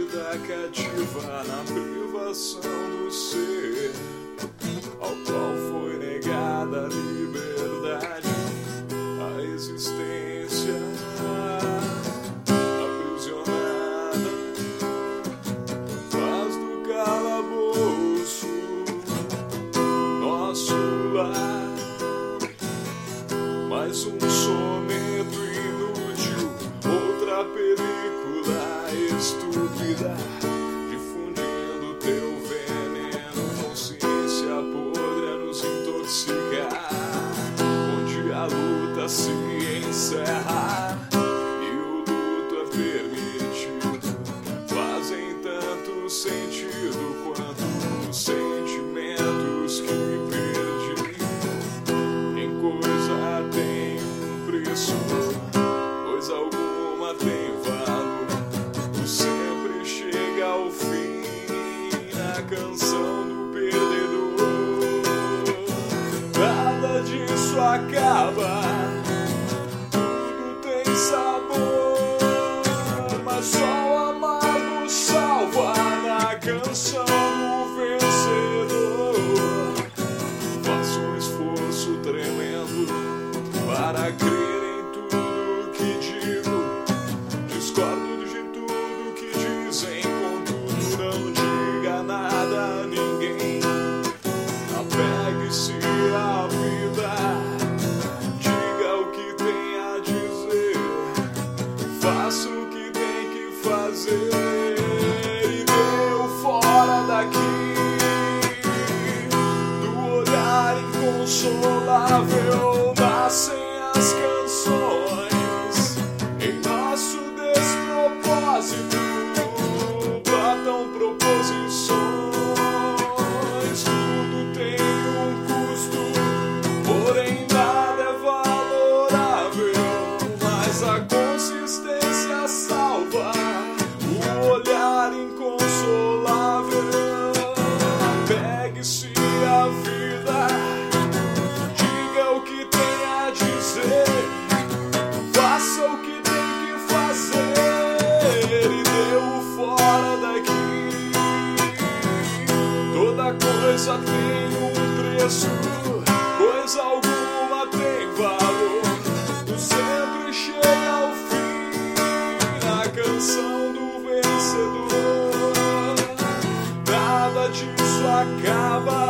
vida cativa na privação do ser, ao qual foi negada a liberdade, a existência aprisionada, paz do calabouço, nosso lar. Mais um soneto inútil, outra película estúpida, difundindo teu veneno, consciência podre a nos intoxicar, onde a luta se encerra e o luto é permitido. Fazem tanto sentido quanto os sentimentos que perdi. Em coisa tem um preço, coisa alguma tem valor. Tu sempre chega ao fim na canção do perdedor. Nada disso acaba, tudo tem sabor, mas só o amargo salva na canção do vencedor. Faço um esforço tremendo para crer em tudo que digo, discordo de tudo que dizem, contudo não diga nada a ninguém. Apegue-se à vida, diga o que tem a dizer, faça o que tem que fazer e deu fora daqui do olhar inconsolável. Nascem as canções em nosso despropósito, brotam proposições. Tudo tem um custo, porém nada é valorável, mas a consistência salva o olhar inconsolável. Pegue-se a vida, diga o que tem a dizer, faça o que tem que fazer e deu fora daqui. Toda coisa tem um preço, coisa alguma tem valor. Tu sempre chega ao fim na canção do vencedor. Nada disso acaba,